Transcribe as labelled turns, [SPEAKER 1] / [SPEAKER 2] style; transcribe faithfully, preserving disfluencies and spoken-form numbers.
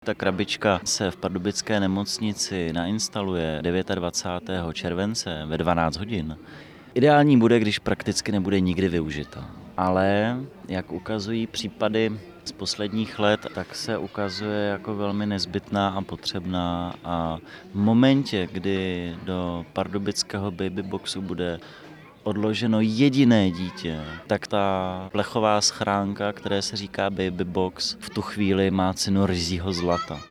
[SPEAKER 1] Ta krabička se v pardubické nemocnici nainstaluje dvacátého devátého července ve dvanáct hodin. Ideální bude, když prakticky nebude nikdy využita. Ale jak ukazují případy z posledních let, tak se ukazuje jako velmi nezbytná a potřebná a v momentě, kdy do pardubického babyboxu bude odloženo jediné dítě, tak ta plechová schránka, které se říká babybox, v tu chvíli má cenu ryzího zlata.